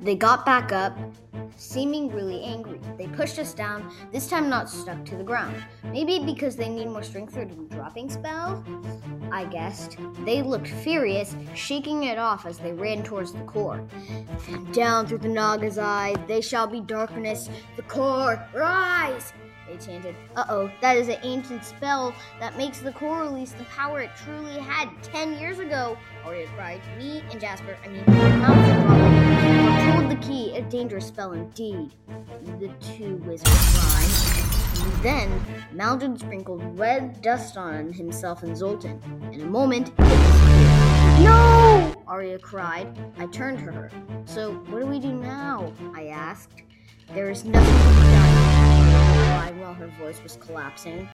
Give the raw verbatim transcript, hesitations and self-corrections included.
They got back up, seeming really angry. They pushed us down, this time not stuck to the ground. Maybe because they need more strength for the dropping spell? I guessed. They looked furious, shaking it off as they ran towards the core. Down through the Naga's eye, they shall be darkness. The core, rise! They chanted. Uh-oh, that is an ancient spell that makes the core release the power it truly had ten years ago, Arya cried. Me and Jasper, I mean, Mountain Robin, told the key, a dangerous spell indeed, the two wizards cried. And then, Maldred sprinkled red dust on himself and Zoltan. In a moment, it disappeared. No! Arya cried. I turned to her. So, what do we do now? I asked. There is nothing to be done, while her voice was collapsing.